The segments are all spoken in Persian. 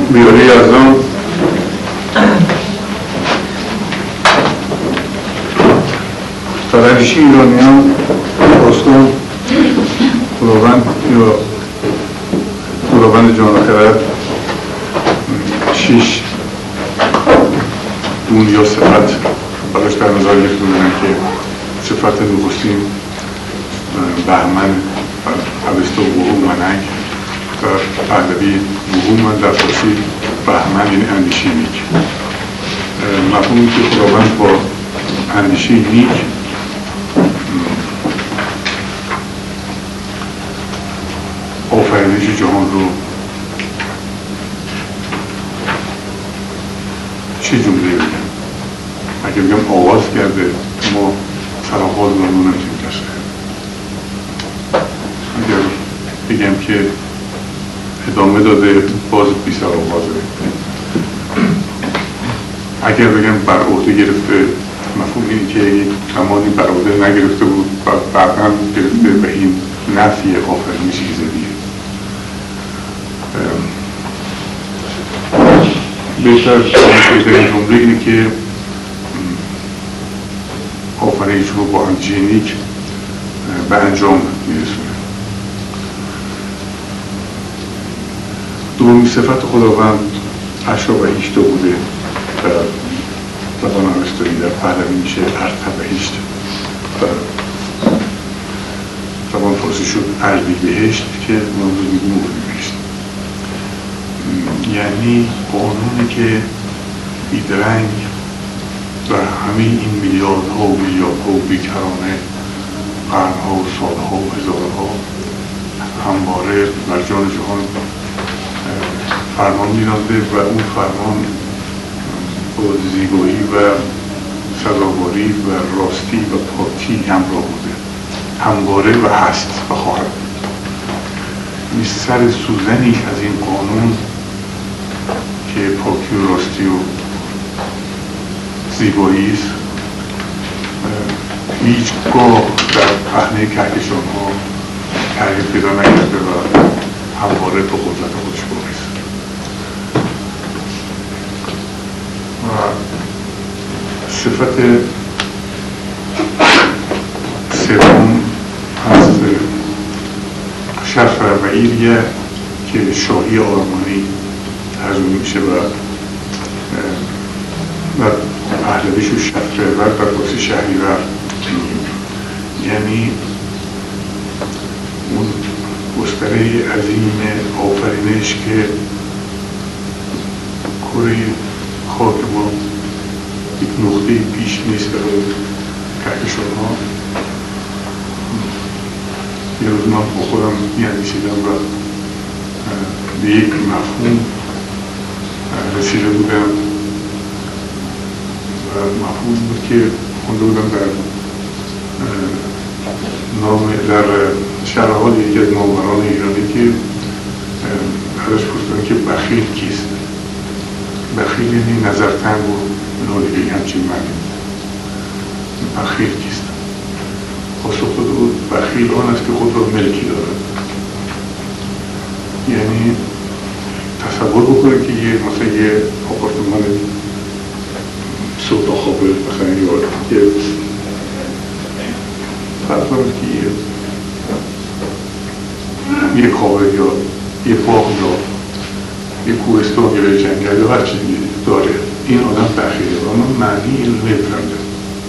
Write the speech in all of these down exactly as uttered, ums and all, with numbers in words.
بیاری یزدان فرهیشی ایرانیان داستان خداوند یا خداوند جان و خرد شیش گون یا صفت براش در نظر گرفته بودن که صفت نخستین بهمن اوستا وهوم منک در پهلوی وهوم در فارسی بهمن یعنی اندیشه نیک. مفهومی که خداوند با اندیشه نیک آفرینش جهان رو چه جمله بگم؟ اگه بگم آغاز کرده ما سرآغاز رو نمیتونیم کشف کنیم. اگر بگم که ادامه داده باز بی سرآغازه. اگر بگم بر عهده گرفته مفهوم اینه که یک زمانی بر عهده نگرفته بود و بعدا گرفته به این نفی آفرینش ایزدیه. بهتر بهترین جمله اینه که آفرینش رو با اندیشه نیک به انجام میرسونه. دومی صفت خداوند عشا و هیشتا بوده در زبان اوستایی در پهلوی میشه ارتب هیشت و زبان فارسی شد اردی بهشت که منظور میگه مهری بهشت. یعنی قانونی که بیدرنگ و همه این میلیاردها و میلیاردها و بیکرانه قرنها و سالها و هزارها همواره بر جان جهان فرمان میرانده و اون فرمان با زیبایی و سزاواری و راستی و پاکی همراه بوده، همواره و هست و خواهد بود. این سر سوزنی از این قانون که پاکی و راستی و زیبایی است هیچگاه در پهنه کهکشان ها تغییر پیدا نکرده و همواره به قدرت خودش باقی است. و صفت سوم از شرف ربعیریه که شاهی آرمانی ترجمه میشه و در پهلویش و شفرور در فارسی شهریور، یعنی اون گستره عظیم آفرینش که کره خاک ما یک نقطه پیش نیست برای کهکشان ها. یه روز من با خودم میاندیشیدم و به یک مفهوم رسیده بودم و مفهوم بود که خونده بودم در نام در شرح حال یکی از ناموران ایرانی که ازش پرسیدن که بخیل کیست؟ بخیل یعنی نظرتنگ و نادیده همچین معنی. بخیل کیست؟ پاسخ داده بود بخیل آن است که خود را ملکی دارد. یعنی تصور بکنه که یه مثلا یه آپارتمان سوتا خوابه مثلا یه فرض کنید که یه یه کاوه یا یه باغ یا یه کوهستان یا یه جنگل یا هر چیزی داره. این آدم بخیله. آن معنی این رو نمیفهمده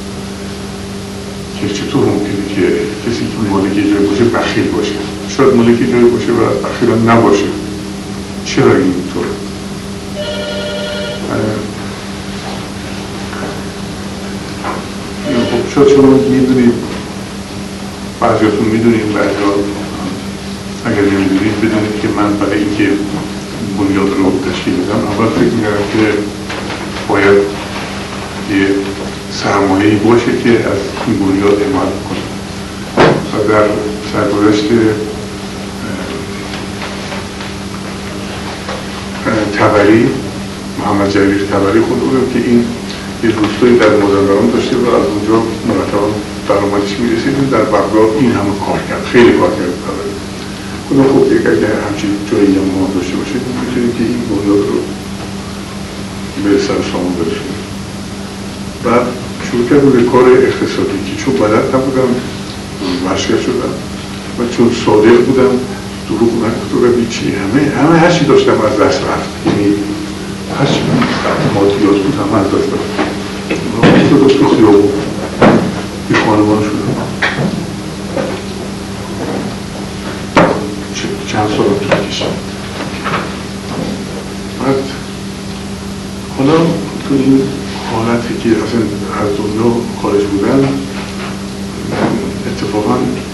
که چطور ممکنه که کسی که مالک یه جای باشه بخیل باشه. شاید مالک یه جای باشه و بخیل نباشه. چرا این طوره؟ خب شاید شما میدونید، بعضیاتون میدونید، بعضیات اگر نمیدونید بدونید که من برای اینکه بنیاد رو تشکیل بدم اول فکر می‌کردم که باید یه سرمایه‌ای باشه که از این بنیاد حمایت کنه و در سرگذشت تبری محمد جلیل تبری خود بودم که این یه روستایی در مازندران داشته و از اونجا مرتبا درآمدش میرسید. در بغداد این همه کار کرد، خیلی کار کرد تبری. خودم خب یک اگر همچین جایی هم ما داشته باشید میتونید که این بنیاد رو سر سامون برسونه. بعد شروع کردم به کار اقتصادی که چون بلد نبودم ورشگاه شدم و چون صادق بودم دروغ نگفتم هیچی، همه همه هر چی داشتم از دست رفت، یعنی هر چی مادیات بود همه از دست رفت. افتادم تو خیابون بی خانمان شدم. چند سال طول کشید. بعد حالا تو این حالتی که اصلا از دنیا خارج بودن اتفاقا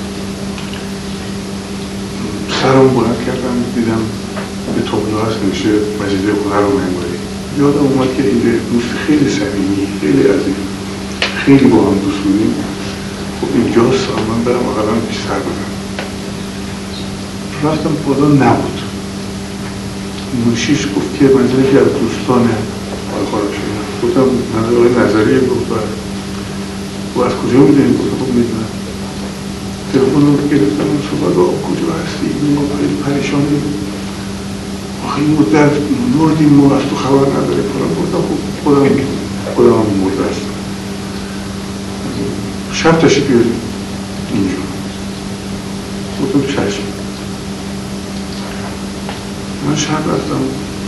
سرم بلند کردم دیدم به تابلو هست نوشته مجله هنر و معماری. یادم اومد که این دوست خیلی صمیمی، خیلی عزیز، خیلی با هم دوست بودیم. خب اینجاست من برم اقلا بیشتر بدم. رفتم بالا نبود. منشیش گفت که منزل که از دوستان آقای خارجی گفتم منزل آقای نظریه گفت و از کجا میدونیم؟ گفتم خب میدونم. تلفن رو گرفتم و صحبت با کجا هستی؟ ما خیلی پریشانیم. آخه این مدت مردیم ما از تو خبر نداره کنم. گفتم خب خودم خودم هم مرده هستم. شب تشریف بیاریم اینجا. گفتم چشم. من شب رفتم،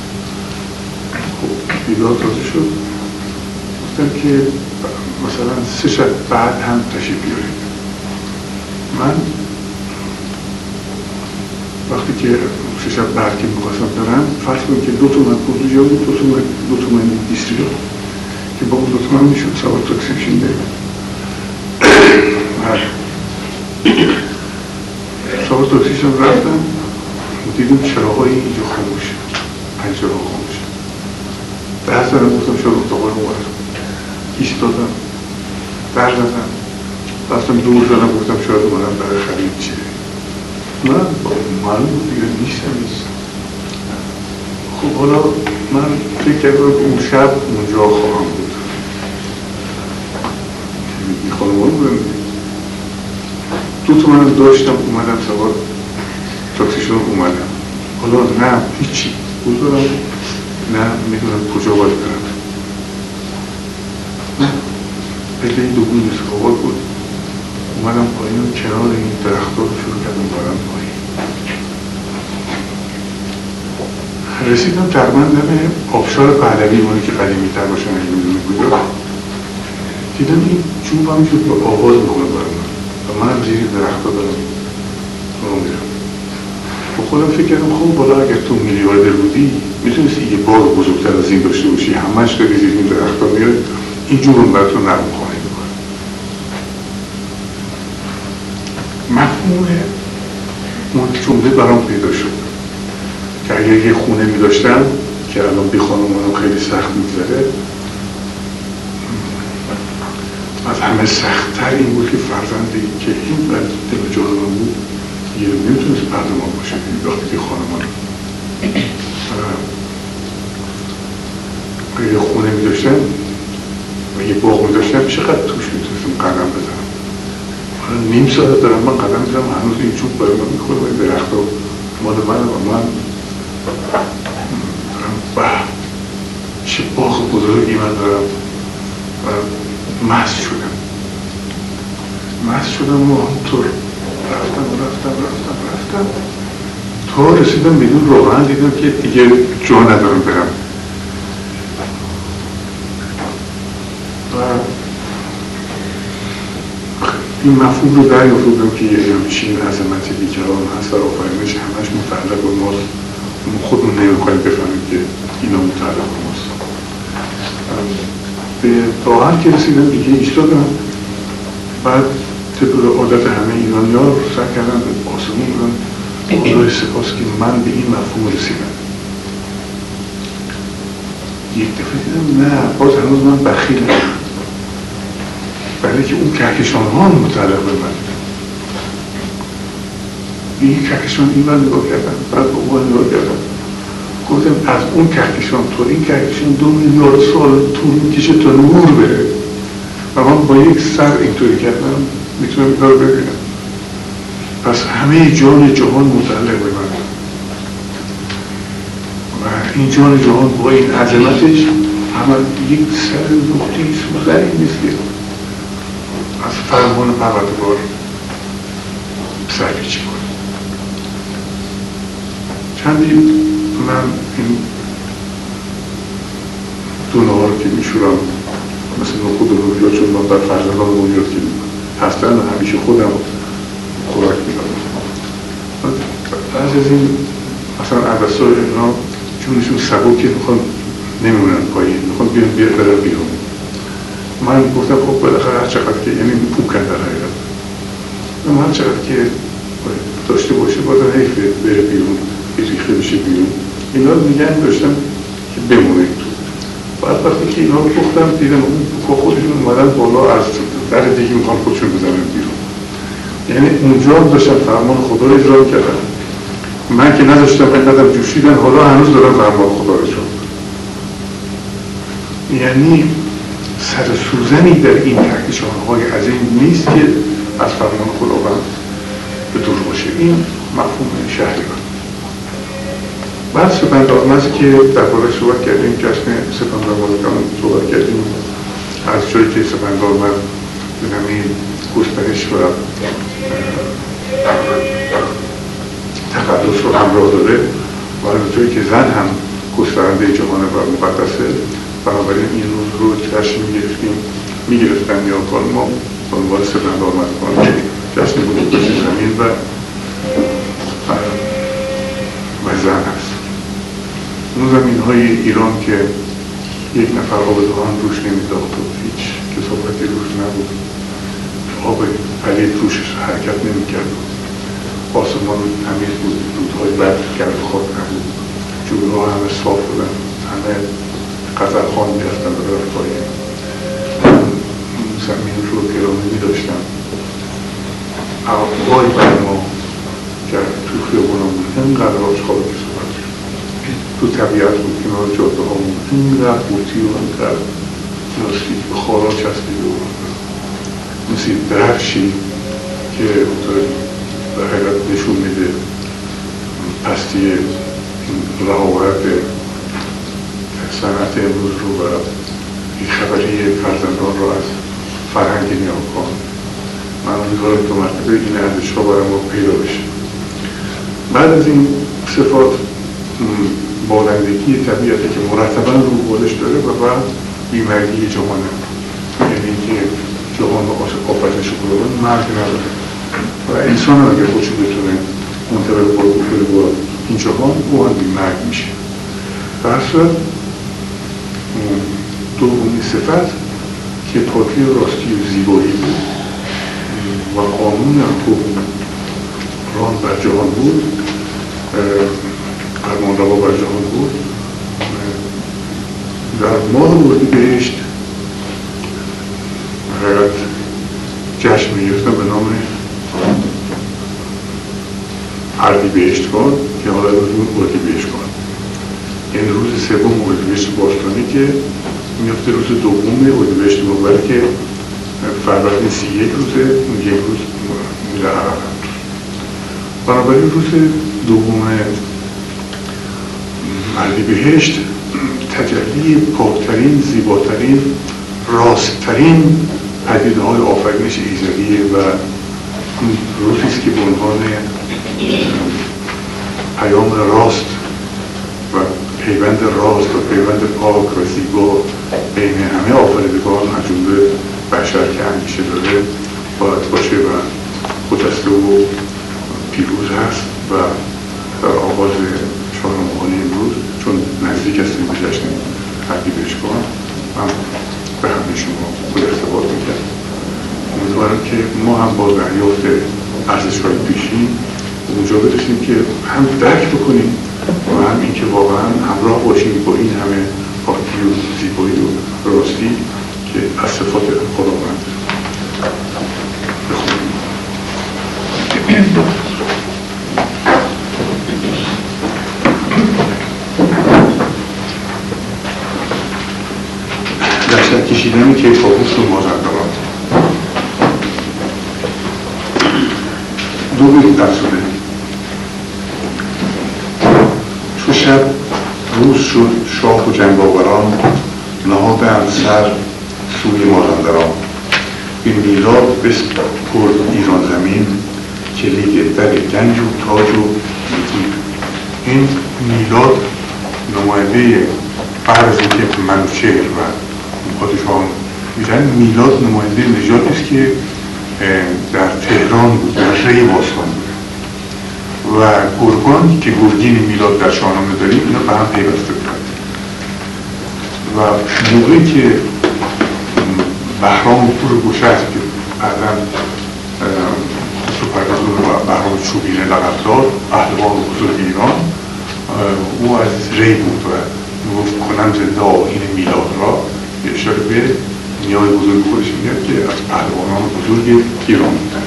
خب بیدار تازه شد، گفتم که مثلا سه شب بعد هم تشریف بیارید. من وقتی که سه شب بعد که میخواستم برم فرض کنم که دو تومن خروجی بود، دو تومن دو تومن بیست ریال که با اون دو تومن میشد سوار تاکسی بشین بریم. سوار تاکسی شم رفتم دیدم چراغای اینجا خاموشه، پنجره ها خاموشه. ده زنم گفتم شاید اتاقای اومد. ایستادم، در زدم، رفتم دور زنم گفتم شاید اومدم برای خرید چیه. من معلوم بود دیگه نیستم نیستم. خب حالا من فکر کردم اون شب اونجا خواهم بود. این خانمان بودم دو تا منم داشتم اومدم سوار تاکسی شدم اومدم. حالا نه هیچی بودارم، نه میدونم کجا باید برم. پله دوم اسکابات بود. اومدم پایین و کنار این درخت‌ها رو شروع کردم برم پایین. رسیدم تقریباً دم آبشار پهلوی، اونی که قدیمی‌تر باشه نمیدونم کجا. دیدم این چوب هم شد با آواز میکنه برای من و منم زیر درخت‌ها دارم رو میرم. خودم فکر کردم خب بالا اگر تو میلیاردر بودی میتونستی یه باغ بزرگتر از این داشته باشی، همش داری زیر این درخت‌ها میاد، این جورم براتون نرم خواهی میکنه. مفهوم اون جمله برام پیدا شد که اگر یه خونه میداشتم که الان بی خانمانم خیلی سخت میگذره، از همه سخت‌تر این بود که فرزندی که این قدر دل جانم بود یه نمیتونست پردمان باشه وقتی که خانمان اگه یه خونه میداشتم و یه باغ میداشتم چقدر توش میتونستم قدم بزنم. حالا نیم ساعت دارم من قدم بزنم هنوز این چوب برای من میخوره و این درخت ها مال من و من دارم به چه باغ بزرگی من دارم و مست شدم مست شدم و همونطور رفتم رفتم رفتم رفتم تا رسیدم بدون واقعا دیدم که دیگه جا ندارم برم و این مفهوم رو دریافت بودم که یه همچین عظمت بیکران هست و آفرینش همش متعلق به ماست. خودمون نمی‌خوایم بفهمیم که اینا متعلق به ماست. به راحت که رسیدم دیگه ایستادم، بعد طبق عادت همه ایرانی‌ها رو سعی کردم به آسمون بودم خدای سپاس که من به این مفهوم رسیدم. یک دفعه دیدم نه باز هنوز من بخیلم، برای که اون کهکشان ها متعلق به من. این کهکشان این من نگاه کردم، بعد به اون نگاه کردم، گفتم از اون کهکشان تو این کهکشان دو میلیارد سال طول میکشه تا نور بره و من با یک سر اینطوری کردم میتونم این رو ببینم. پس همه جان جهان متعلق به من و این جان جهان با این عظمتش اما یک سر نقطه سوزنی نیست که از فرمان پروردگار سرپیچی کنه. چندی من این دونه ها رو که میشورم مثل نخود و لوبیا، چون من بر فرزندان بنیاد که هستن و همیشه خودم خوراک میدم. بعض از این مثلا عدسا اینا جونشون سبکه، میخوان نمیمونن پایین، میخوان بیان بیان برن بیرون. من گفتم خب بالاخره هر چقدر که یعنی پوکن در حقیقت اما هر چقدر که داشته باشه بازم حیفه بره بیرون، ریخته بشه بیرون. اینا رو میگن داشتم که بمونه تو. بعد وقتی که اینا رو پختم دیدم اون پوکا خودشون اومدن بالا، از در دیگه میخوان خودشون بزنن بیرون. یعنی اونجا هم داشتم فرمان خدا رو اجرا کردم. من که نداشتم اینقدر جوشیدن، حالا هنوز دارم فرمان خدا رو اجرا. یعنی سر سوزنی در این کهکشان‌های عظیم نیست که از فرمان خداوند به دور باشه. این مفهوم شهریور. بعد سپندآرمز که درباره صحبت کردیم، جشن سپندآرمز که صحبت کردیم، از جایی که سپندآرمز به همین گسترش و تقدس رو همراه داره و از جایی که زن هم گسترنده جهان و مقدسه، بنابراین این روز رو جشن میگرفتیم میگرفتن نیاکان ما به عنوان سپندآرمزگان جشن بزرگداشت زمین و و زن هست. اون زمین های ایران که یک نفر آب دهان روش نمیداخت و هیچ کثافتی روش نبود، آب پلید روش حرکت نمیکرد، آسمان تمیز بود، رودهای برف گرد و خاک نبود، جوی‌ها همه صاف بودن، همه قزلخوان میرفتن و رفت پایین. زمین رو گرامی میداشتن. وای بر ما که تو خیابونم بود، اینقدر آشغال که صحبت شد تو طبیعت بود، کنار جاده ها بود، اینقدر بوتی و اینقدر پلاستیک به خارا چسبیده بود، مثل درخشی که در حقیقت نشون میده پستی رهاورت صنعت امروز رو و بیخبری فرزندان رو از فرهنگ نیاکان. من امیدوارم که مرتبه این ارزش ها برای ما پیدا بشه. بعد از این صفات بالندگی طبیعتی که مرتبا رو بالش داره و بعد بیمرگی جهانه، یعنی که جهان و آفرینش خداوند مرگ نداره و انسان هم اگر خودشو بتونه منطبق کنه با این جهان، او هم بیمرگ میشه. در صورت دومین صفت که پاکی و راستی و زیبایی بود و قانون حکمران بر جهان بود، فرمانروا بر جهان بود. در ماه اردیبهشت حقیقت جشن می‌گرفتن به نام اردیبهشتگان که حالا روز اردیبهشتگان، یعنی روز سوم اردیبهشت باستانی که میفته روز دوم اردیبهشت نوبر که فروردین سی یک روزه، اون یک روز میره عقب. بنابراین روز دوم اردیبهشت تجلی پاکترین، زیباترین، راستترین پدیده های آفرینش ایزدیه و روزی است که به عنوان پیام راست و پیوند راست و پیوند پاک و زیبا بین همه آفریدگان از جمله بشر که اندیشه داره باید باشه و خجسته و پیروز هست. و در آغاز چهارماهانه امروز چون نزدیک هستیم به جشن اردیبهشتگان، من به همه شما خود ارتباط میکنم. امیدوارم که ما هم با دریافت ارزش‌های پیشین اونجا برسیم که هم درک بکنیم و هم اینکه واقعا همراه باشیم با این همه پاکی و زیبایی و راستی که از صفات خداوند بخونیم. دستر کشیدن کیفاووس و مازندران دو بیت افزوده. چو شب روز شد شاه و جنگاوران نهادند سر سوی مازندران. به میلاد بسپرد ایران زمین، کلید در گنج و تاج و نگین. این میلاد نماینده فرضی که منوچهر و پادشاهان میشن، میلاد نماینده نژادی است که در تهران بود، در ری باستان بود و گرگان که گرگین میلاد در شاهنامه داریم اینا به هم پیوسته بودند و موقعی که بهرام پور گوشهر که بعداً سوپردازون و بهرام چوبینه لقب داد، پهلوان بزرگ ایران، او از ری بود و گفت کنم زنده آیین میلاد را، به اشاره به نیای بزرگ خودش میگه که از پهلوانان بزرگ ایران بودن.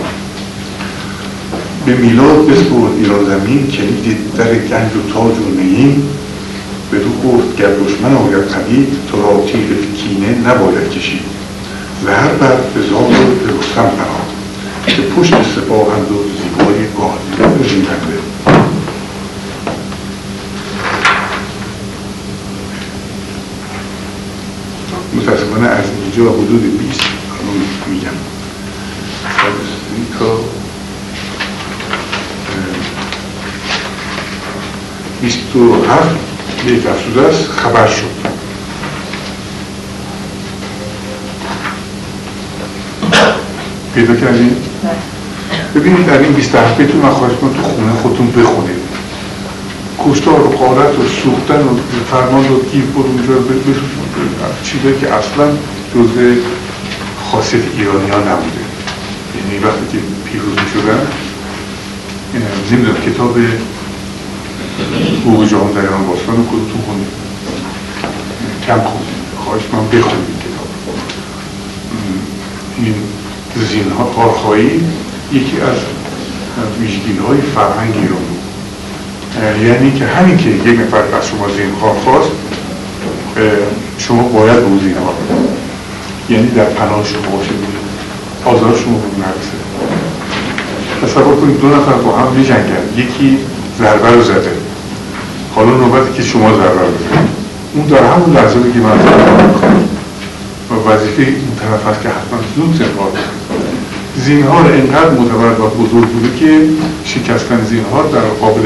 به میلاد بسپرد ایران زمین، کلید در گنج و تاج و نگین. بدو گفت گر دشمن آید پدید، تو را تیغ کینه نباید کشید. زهر بر به زال و به رستم پناه، که پشت سپاهند و زیبای گاه ژیرنده. متاسفانه از اینجا حدود بیست الان میگم تا بیست و هفت یک افسوده است خبر شد. پیدا کردیم؟ ببینید در این بیست و هفت بیتون من خواهش کنم تو خونه خودتون بخونید. کشتار و غارت و سوختن و فرمان رو گیر برو اونجا چیزایی که اصلا جزء خاصیت ایرانی ها نبوده. یعنی وقتی که پیروز می شدن نمیدونم کتاب حقوق جهان در ایران باستان رو کدومتون خونید؟ کم خونید. خواهش من بخونید این کتاب. این زینهارخواهی یکی از ویژگی‌های فرهنگ ایران بود. یعنی که همین که یک نفر از شما زینهار خواست، شما باید به اون زینهار بدید. یعنی در پناه شما باشه، آزار شما به اون نرسه. تصور کنید دو نفر با هم می‌جنگن، یکی ضربه رو زده، حالا نوبتی که شما ضربه رو بزنید، اون در همون لحظه بگی من ضربه می‌خوام و وظیفه این طرف هست که حتما زود زینهار بزنید. زینهار اینقدر معتبر و بزرگ بوده که شکستن زینهار در قابل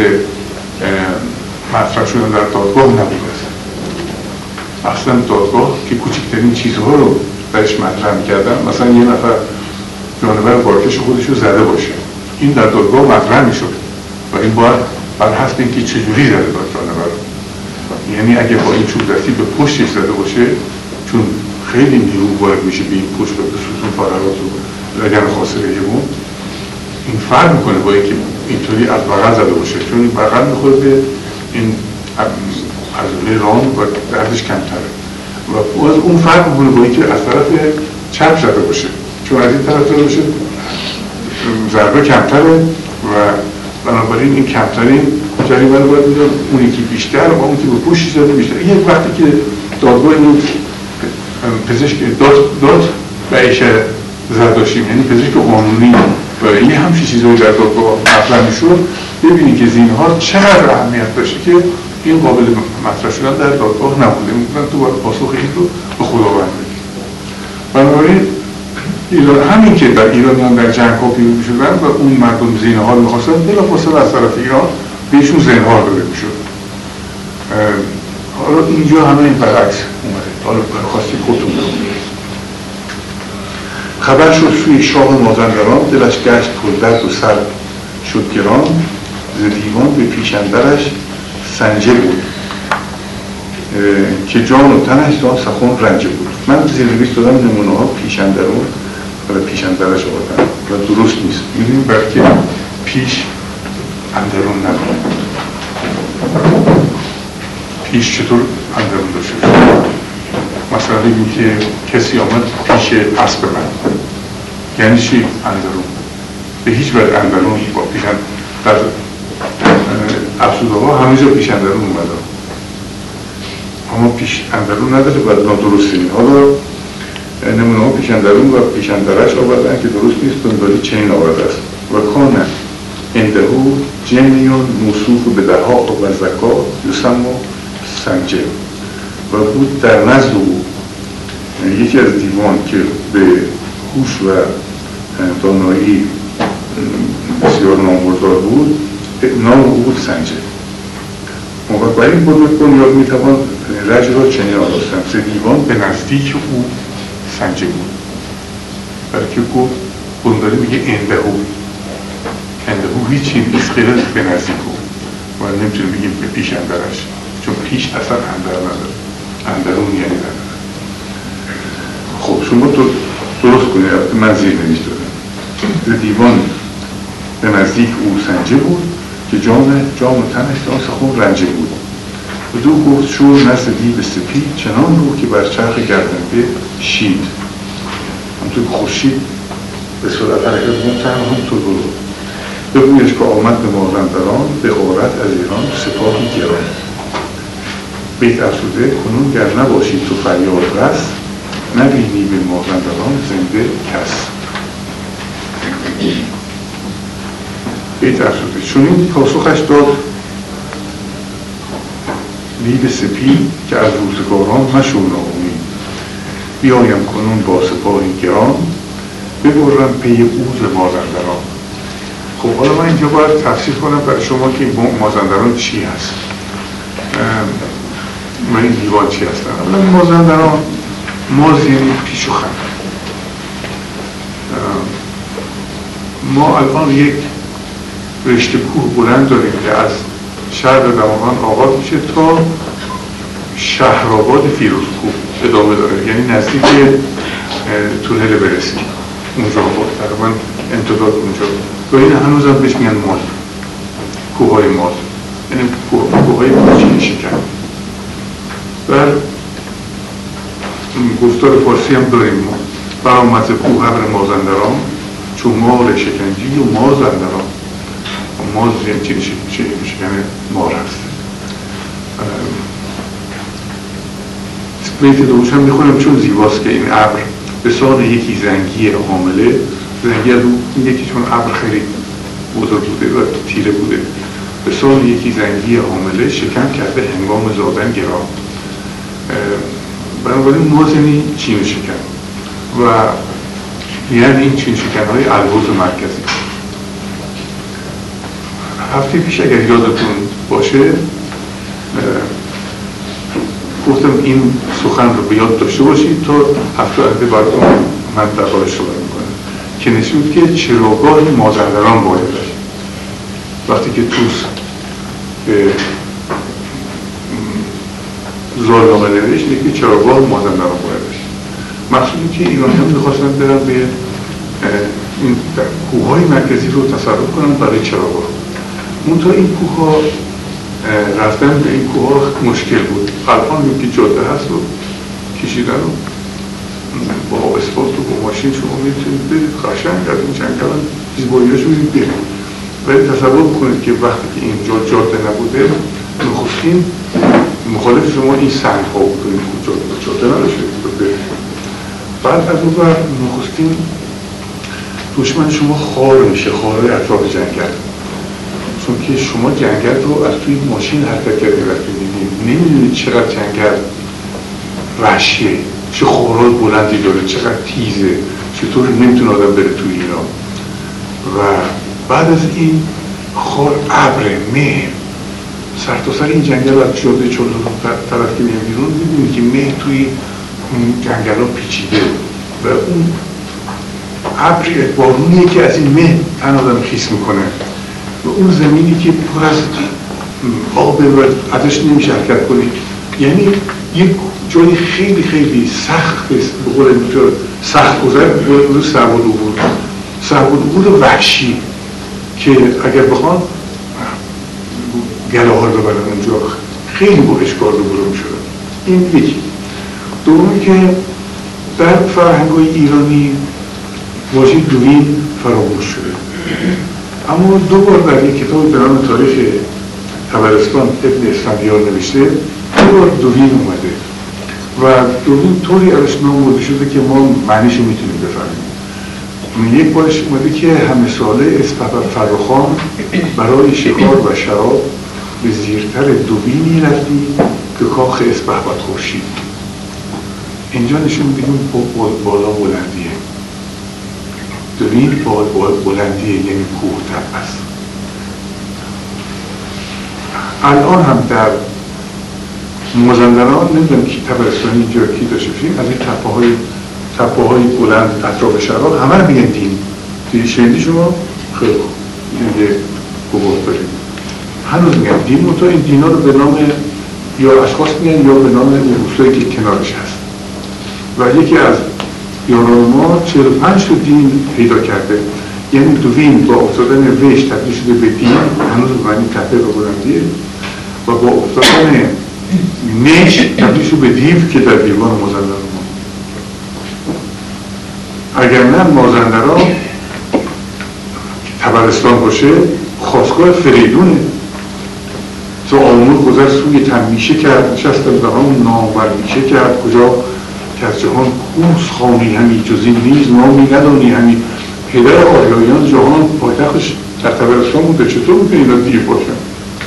مطرح شدن در دادگاه نبوده است. اصلا دادگاه که کوچکترین چیزها رو درش مطرح می‌کردن، مثلا یه نفر جانور بارکش خودش رو زده باشه، این در دادگاه مطرح می‌شد و این باید بر حسب اینکه چجوری زده باید جانور رو، یعنی اگه با این چوب دستی به پشتش زده باشه، چون خیلی نیرو وارد میشه به این پشت و به ستون فقرات و لگن خاصره اون، این فرق میکنه با اینکه اینطوری از بغل زده باشه، چون این بغل میخوره به این عضله ران و دردش کمتره و از اون فرق میکنه با اینکه از طرف چپ زده باشه، چون از این طرف زده باشه ضربه کمتره و بنابراین این کمترین جریمه رو باید میدن، اونی که بیشتر و اون که به پوشی زده بیشتر. یک وقتی که دادگاه این پزشک داد داد بهشه زرداشتیم، یعنی پزشک قانونی و این همچین چیزهایی در دادگاه مطرح میشد، ببینید که زینهار چقدر اهمیت داشته که این قابل مطرح شدن در دادگاه نبوده. میگن تو باید پاسخ این رو به خداوند بدی. بنابراین ایران همین که در ایرانیان در جنگ ها پیروز میشدن و اون مردم زینهار میخواستن، بلافاصله از طرف ایران بهشون زینهار داده میشد. حالا اینجا همه این برعکس اومده. حالا برخواستی خودتون بکنید. خبر شد سوی شاه مازندران، دلش گشت پردرد و سر شد گران. ز دیوان به پیشندرش سنجه بود، که جان و تنش زان سخن رنجه بود. من زیرنویس دادم نمونه ها پیشندرون و پیشندرش آوردن و درست نیست. میدونیم بلکه پیش اندرون نبود. پیش چطور اندرون داشته شد؟ مثلا بگیم که کسی آمد پیش اسب من، یعنی چی اندرون؟ به هیچ وجه اندرون با پیشند در افسوده ها همه جا پیش اندرون اومده، اما پیش اندرون نداره و نادرسته. حالا نمونه ها پیش اندرون و پیش اندرش آوردن که درست نیست. دنبالی چنین آورده است: و کان اندهو جنیون موصوف به دها و زکا یسمو سنجه. و بود در نزد او یکی از دیوان که به هوش و دانایی بسیار نامبردار بود، نام او بود سنجه. و برای این بزرگ بنیاد میتوان رجل را چنین آراستن: سه دیوان به نزدیک او سنجه بود. برای که گفت بنداری میگه اندهو اندهو هیچی نیست غیر از به نزدیک او، و نمیتونیم بگیم به پیش اندرش، چون پیش اصلا اندر نداره، اندرون یعنی نداره. خب شما تو درست کنید، من زیر نویس دادم. دیوان به نزدیک او سنجه بود که جام جام تنش داس خون رنجه بود. و دو گفت شور نزد دیو سپید چنان رو که بر چرخ گردنده شید. همونطور که خورشید به سرعت حرکت بود، چند همونطور برو بگویش که آمد به مازندران به غارت از ایران سپاهی گران. بیت افسوده: کنون گر نباشید تو فریاد رس، نبینی به مازندران زنده کس. بیت افسوده: چون این پاسخش داد دیو سپید که از روزگاران مشو ناامید، بیایم کنون با سپاهی گران، ببرم پی اوز مازندران. خب حالا من اینجا باید تفسیر کنم برای شما که مازندران چی هست و این دیوان چی هستن. اولا مازندران، ماز یعنی پیش و خم. ما الان یک رشته کوه بلند داریم که از شهر دماوند آغاز میشه تا شهرآباد فیروزکوه ادامه داره، یعنی نزدیک تونل برسیم اونجا بود، تقریبا امتداد اونجا. و این هنوز هم بهش میگن ماز، کوههای ماز، یعنی کوههای پاچین شکن. و گفتار فارسی هم داریم ما: برآمد ز کوه ابر مازندران، چون مار شکنجی و مازندران. ماز یعنی چی شکن مار هست. بیت دوش هم میخونم چون زیباست که این ابر به سان یکی زنگی حامله، زنگی از اون یکی چون ابر خیلی بزرگ بوده و تیره بوده، به سان یکی زنگی حامله شکم کرده هنگام زادن گران. بنابراین ماز یعنی چین شکن و یعنی این چین شکن های البرز مرکزی. هفته پیش اگر یادتون باشه گفتم این سخن رو به یاد داشته باشید تا هفته آینده براتون من دربارش صحبت میکنم که نشون که چراگاه مازندران باید داشت. وقتی که توس به زالنامه نوشت که چراگاه مازندران باید داشت. مخصوصی که ایرانی هم میخواستن برن به این کوههای مرکزی رو تصرف کنن برای چراگاه. منتها این کوه ها رفتن به این کوه ها مشکل بود. الان که جاده هست و کشیدن و با اسفالت و با ماشین شما میتونید برید قشنگ از این جنگل زیبایی‌هاش می‌بینید برید. ولی تصور بکنید که وقتی که اینجا جاده نبوده، نخستین مخالف شما این سنگ ها بود و این جاده جاده نداشته برید. بعد از اون بر نخستین دشمن شما خار میشه، خاره اطراف جنگل. چون که شما جنگل رو از توی ماشین حرکت کرده وقتی می‌بینید، نمی‌دونید چقدر جنگل وحشیه، چه خارهای بلندی داره، چقدر تیزه، چطور نمیتونه آدم بره توی اینا. و بعد از این خار ابر مه سر تا سر این جنگل از جاده چلو طرف که میام بیرون می‌بینید که مه توی این جنگل ها پیچیده و اون ابر بارونیه که از این مه تن آدم خیس میکنه و اون زمینی که پر از آبه و ازش نمیشه حرکت کنید. یعنی یک جایی خیلی خیلی سخت است، به قول اینجا سخت گذر، به قول اینجا صعب العبور صعب العبور وحشی که اگر بخوان گله ها رو ببرن اونجا خیلی با اشکال رو برو میشدن. این یکی. دومی که در فرهنگ‌های ایرانی واژه دوین فراموش شده، اما دو بار در یک کتاب به نام تاریخ طبرستان ابن اسفندیار نوشته دو بار دوین اومده و دوین طوری ازش نام برده شده که ما معنیش میتونیم بفهمیم. یک بارش اومده که همه ساله اسپهبد فرخان برای شکار و شراب به زیرتر دوینی رفتی که کاخ اسپهبد خورشید. اینجا نشون میدیم بالا بلندیه، دوین بلندیه یعنی کوه تپه است. الان هم در مازندران نمیدونم کی تبرستانی اینجا کی داشته باشیم، از این تپه های تپه های بلند اطراف شهرها همه رو میگن دین. دیدی شنیدی شما؟ خیلی خوب یه گفت داریم هنوز میگن دین، منتها این دینا رو به نام یا اشخاص میگن یا به نام اون روستایی که کنارش هست. و یکی از یاران ما چهل و پنج تا دین پیدا کرده، یعنی دوین با افتادن ویش تبدیل شده به دین، هنوز به معنی تپه و بلندیه، و با افتادن نیش تبدیل شده به دیو که در دیوان مازندران ما. اگر نه مازندران تبرستان باشه خاستگاه فریدونه. تو آمون گذر سوی تنمیشه کرد، نشست در همون نامور میشه کرد، کجا که از جهان کوس خانی همی جزین نیز نامی ندانی همی. پدر آریایان جهان پایتختش در تبرستان بوده، چطور بوده اینا دیو باشن؟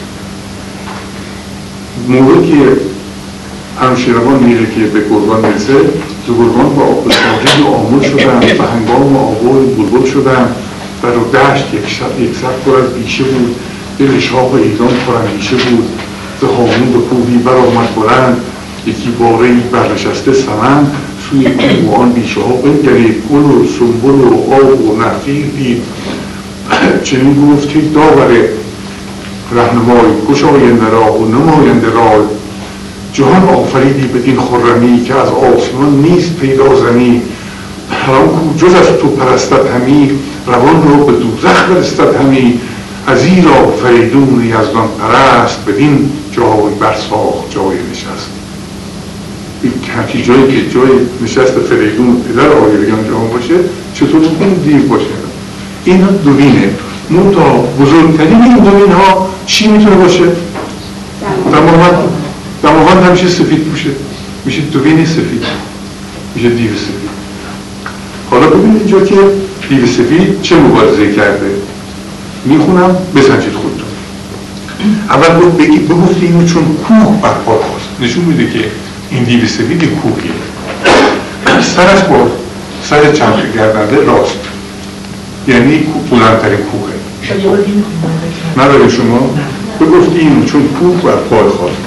موقعی که همشیروان میره که به گرگان میرسه، دو گرگان با آب ساحل آمون شدن، به هنگام آبای بلبل شدن و رو دشت یک سر پر از بیشه بود، دل شاه ایران پراندیشه بود. ز هامون به کوهی برآمد بلند، یکی باره ای برنشسته سمند. سوی کوه و آن بیشه ها بنگرید، گل و سنبل و آب و نخیل دید. چنین گفت که داور رهنمای، گشاینده راه و نماینده رای. جهان آفریدی بدین خرمی، که از آسمان نیست پیدا زمی. هر آن کو جز از تو پرستد همی، روان رو به دوزخ فرستد همی. ازیرا فریدون یزدان پرست، بدین جای برساخت جای نشست. این همچی جایی که جای نشست فریدون پدر آریایان جهان باشه، چطور اون دیو باشه؟ این دوینه. منتها بزرگترین این دوین ها چی میتونه باشه؟ دماوند. دماوند همیشه سفید میشه، میشه دوینی سفید، میشه دیو سفید. حالا ببینید اینجا که دیو سفید چه مبارزه کرده. میخونم بسنجید خودتون. اول بود بگی بگفتی اینو چون کوه برپا خواست، نشون میده که این دیو سفید کوهیه. سرش با سر چرخ گردنده راست، یعنی بلندترین کوهه. نداره شما؟ بگفتی اینو چون کوه برپا خواست.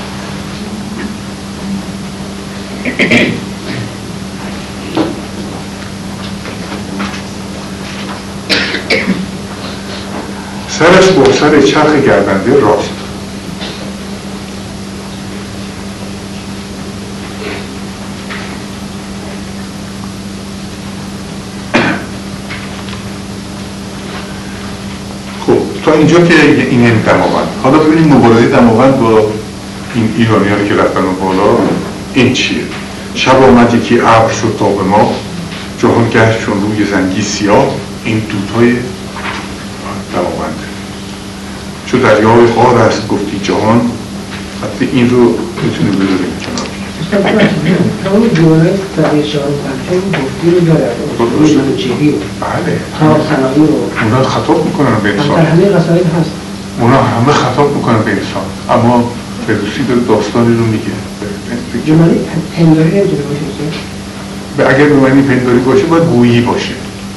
سرش با سر چرخ گردنده راست. خب تا اینجا که این هم دماوند. حالا ببینیم مبارزه دماوند با این ایرانیانی که رفتن و بالا این چیه؟ شب آمد یکی ابر شد تا به ما، جهان گشت چون روی زنگی سیاه. این دوتای دماوند. چو دریای خار است گفتی جهان، حتی این رو میتونه بذاریم کنار. تمام جمله طبیعه شعار پنجه گفتی رو داره، اون چیهی رو بله تا صناعی رو اونا خطاب میکنن به انسان، در همه قصاید هست. اونا همه خطاب میکنن به انسان، اما فردوسی داره داستانی رو میگه. جمله پنداری نمیتونه باشه؟ اگر به معنی پنداری باشه باید گویی باشه،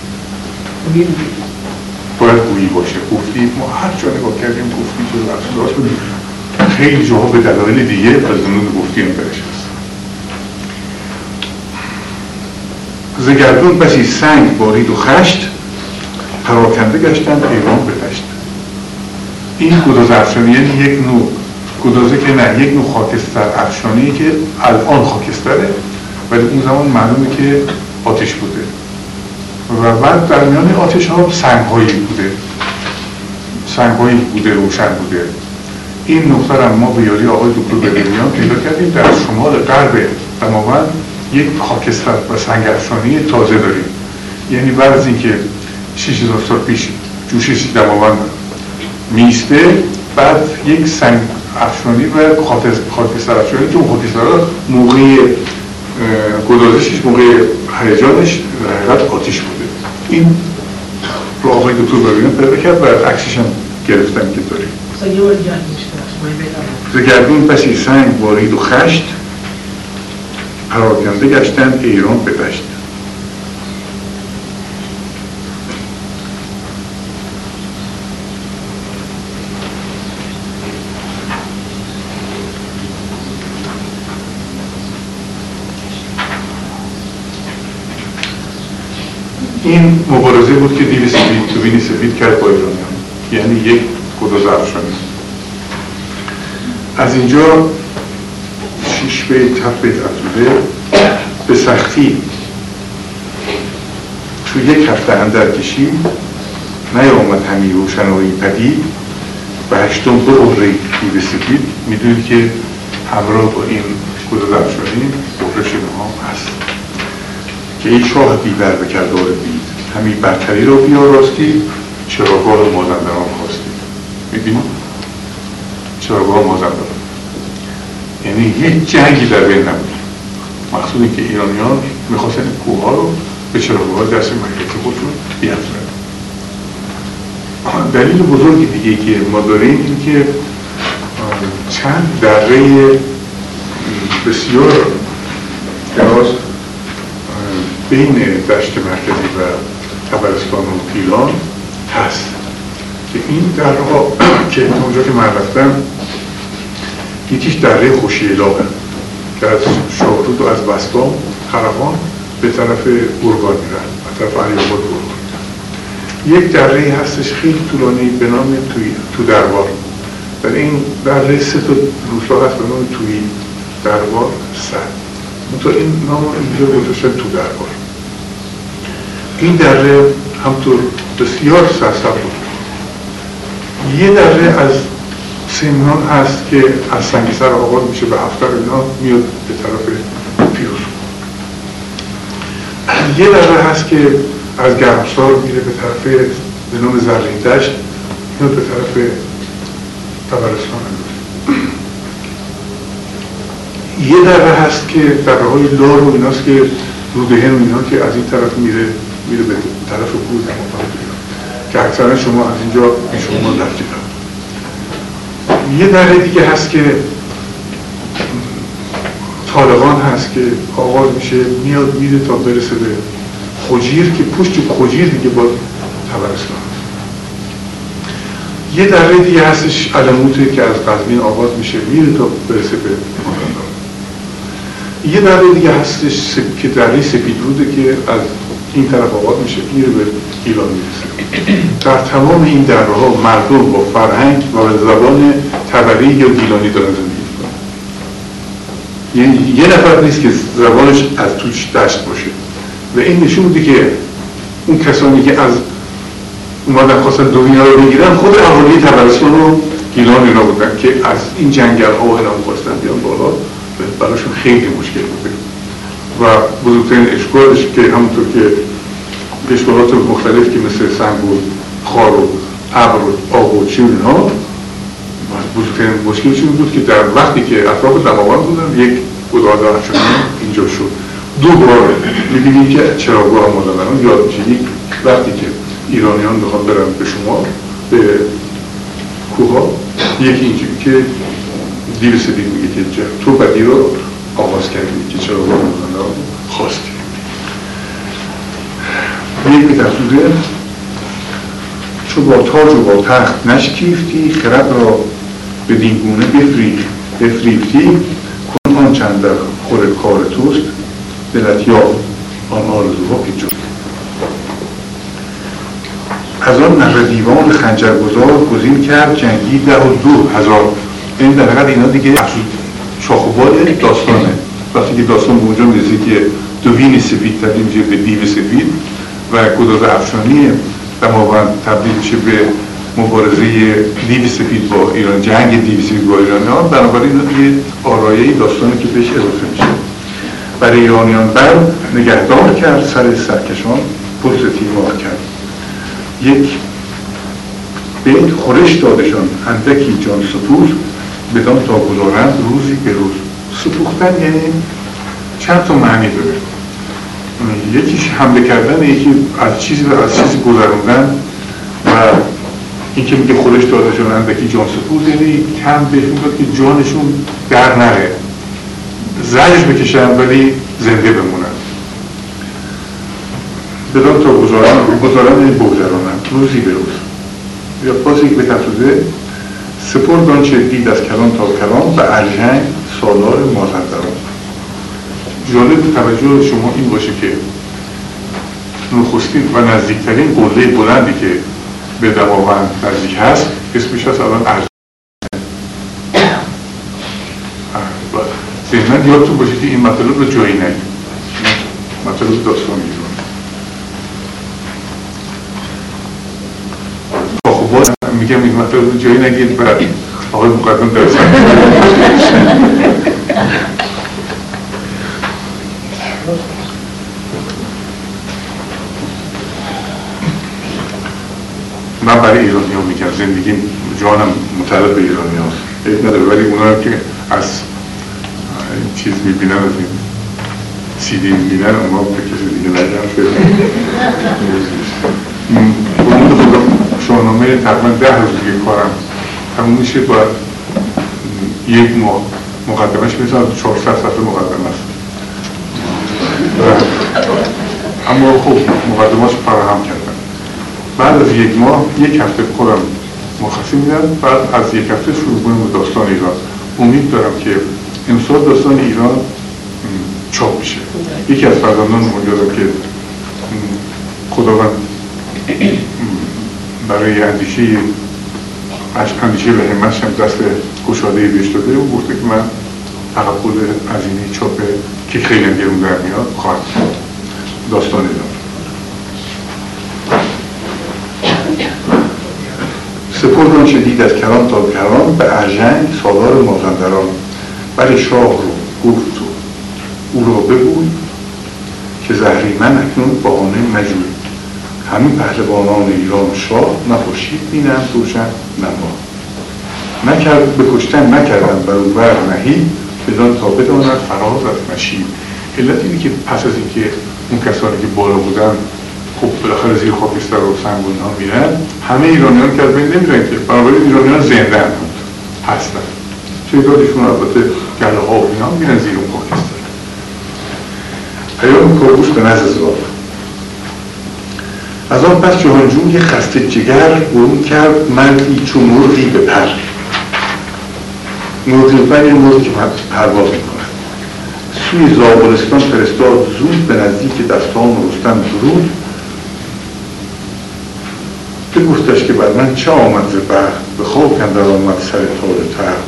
باید گویی باشه. گفتی ما هر جا نگاه کردیم گفتی که راست بودیم، خیلی جاها به دلایل دیگه از زنون گفتی هم برش هست. زگردون بسی سنگ بارید و خشت، پراکنده گشتن ایوان بهشت. این گداز افشانی یعنی یک نوع گدازه که نه، یک نوع خاکستر افشانی که الان خاکستره ولی اون زمان معلومه که آتش بوده و بعد در میان آتش ها سنگ هایی بوده سنگ هایی بوده روشن بوده. این نقطه را ما به یاری آقای دکتر بدریان پیدا کردیم. در شمال غرب دماوند یک خاکستر و سنگ افشانی تازه داریم، یعنی بعد از اینکه شش هزار سال پیش جوشش دماوند میسته، بعد یک سنگ افشانی و خاکستر افشانی که اون خاکستر موقع گدازشش موقع هیجانش در حقیقت آتش بوده. این رو آقای دکتر بدریان پیدا کرد و عکسش هم گرفتن که داریم. مثلا یه بار دیگه ز گردون بسی سنگ بارید و خشت، پراکنده گشتند ایران به دشت. این مبارزه بود که دیو سفید تو بینی سفید کرد با ایرانیان، یعنی یک گداز افشانی. از اینجا شش بیت هفت بیت افزوده به سختی تو یک هفته اندر کشید، نیامد همی روشنایی پدید، و هشتم به عمره دیو سفید. میدونید که همراه با این گداز افشانی عمره شما هست که این شاه بیبر به کردار بید، همین برتری رو بیاراستی، چراگاه مازندران خواستی. میبینید؟ چراگاه مازندران یعنی هیچ جنگی در بین نبود، مقصود این که ایرانیان میخواستن کوه ها رو به چراگاه دست مرکزی خودشون بیافزایند. دلیل بزرگی دیگه که ما داریم این که چند دره بسیار دراز بین دشت مرکزی و طبرستان و پیلان هست که این درها که اونجا که من رفتم، یکیش دره خوشیلاقه که از شاهرود و از بستام خرقان به طرف گرگان میرن، به طرف علی‌آباد گرگان. یک دره هستش خیلی طولانی به نام توی تو دربار. در این دره سه تا روستا هست به نام توی دربار سد. تو این نام اینجا گذاشتن تو دربار. این دره همطور بسیار سرسبز بود. یه دره از سمنان هست که از سنگیسر آغاز میشه به هفتر اینا میاد به طرف پیروز. یه دره هست که از گرمسار میره به طرف به نام زرین دشت، میاد به طرف طبرستان. یه دره هست که دره های لار و ایناست که رودهن و اینا که از این طرف میره میره به طرف کوه که اکثرا شما از اینجا شما رفتید. یه دره دیگه هست که طالقان هست که آغاز میشه میاد میره تا برسه به خجیر که پشت خجیر دیگه با طبرستان. یه دره دیگه هستش علموته که از قزوین آغاز میشه میره تا برسه به مازندران. یه دره دیگه هستش سپ... که دره سپیدروده که از این طرف آغاز میشه میره به گیلان میرسه. در تمام این درها مردم با فرهنگ و زبان تبری یا گیلانی دارن زندگی میکنن. یعنی یه نفر نیست که زبانش از توش دشت باشه و این نشون میده که اون کسانی که از اومدن خواستن دنیا رو بگیرن خود اهالی طبرستان و گیلان اینا بودن که از این جنگل ها و اینا خواستن بیان بالا، براشون خیلی مشکل بوده و بزرگترین اشکالش که همونطور که اشکالات مختلف که مثل سنگ و خار و ابر و آب و چی و اینها، بزرگترین مشکلش این بود که در وقتی که اطراف دماوند بودن یک گداز افشانی اینجا شد. دو بار می‌بینیم که چراگاه مازندران یاد میشه. یک وقتی که ایرانیان بخوان برن به شما به کوها، یکی اینجوری که دیو سفید میگه که تو بدی رو آغاز کردی که چراگاه مازندران خواستی. یک بی‌تفسیره چو با تاج و با تخت نشکیفتی، خرد را به دینگونه بفریفتی، کن آن چند در خور کار توست، دلت یاب آن آرزوها که جست. از آن نره دیوان خنجرگزار گزین کرد جنگی ده و دو هزار. این در حقیقت اینا دیگه شاخوبال داستانه. وقتی که داستان به اونجا میرسه که دوین سفید تبدیل میشه به دیو سفید و گداز افشانی دماوند تبدیل میشه به مبارزه دیو سفید با ایران، جنگ دیو سفید با ایرانیان، بنابراین دیگه آرایه داستانی که بهش اضافه میشه. برای ایرانیان بر نگهدار کرد سر سرکشان پشت تیمار کرد. یک بیت خورش دادشان اندکی جان سپوز، بدان تا گذارند روزی به روز. سپوختن یعنی چند تا معنی داره. یکیش حمله کردن، یکی از چیزی و از چیزی گذروندن و این که میگه خودش داده شدن اندکی جان سپرد، یعنی کم بهشون داد که جانشون در نره، زجر بکشن ولی زنده بمونن. بدان تا گذارن گذارن این بگذرانن روزی به روز. یا باز یک بیت افزوده: سپرد آنچه دید از کلان تا کلان به ارژنگ سالار مازندران. جالب توجه شما این باشه که نخستین و نزدیکترین قله بلندی که به دماوند نزدیک هست اسمش هست الان ارژنگ. ذهناً یادتون باشه که این مطالب رو جایی نگید، مطالب داستان ایران. خب باز میگم این مطالب رو جایی نگید و آقای مقدم درست من برای ایرانی ها میگم زندگی جانم متعلق به ایرانی هاست، عیب نداره، ولی اونا که از چیز میبینن، از این سیدی میبینن، اونا به کسی دیگه نگم شده. برمون خدا شاهنامه تقریبا ده روز دیگه کارم تموم میشه، باید یک ماه مقدمش میزن، چهارصد صفحه مقدمه است. اما خب مقدمهاش فراهم کردن. بعد از یک ماه یک هفته خودم مرخصی میدم، بعد از یک هفته شروع کنیم به داستان ایران. امید دارم که امسال داستان ایران چاپ میشه. یکی از فرزندان امیدوارم که خداوند برای اندیشه اندیشه و همتش هم دست گشاده بهش داده و گفته که من تقبل هزینه چاپ که خیلی هم گرون در میاد خواهد داستان ایران. سپرد آنچه دید از کران تا کران به ارژنگ سالار مازندران. برای شاه رو گفت و او را بگوی که زهریمن اکنون بهانه مجوی. همین پهلوانان ایران شاه نخورشید بینند روشن نما. نکرد بکشتن نکردن بر او بر نهی بدان تا بداند فراز از نشیب. علت اینه که پس از اینکه اون کسانی که بالا بودن خب بالاخره زیر خاکستر و سنگون ها میرن، همه ایرانیان که از بین نمیرن که، بنابراین ایرانیان زنده هستن. تعدادشون البته گله ها و اینا میرن زیر اون خاکستر. پیام کاووس به نزد زال. از آن پس جهانجوی خسته جگر برون کرد مردی چون مرغی به پر. مرغی به پر یه مرغی که پرواز میکنه. سوی زابلستان فرستاد زود به نزدیک دستان رستم درود. بگفتش که بر من چه آمد ز بخت به خاک اندر آمد سر تاج تخت.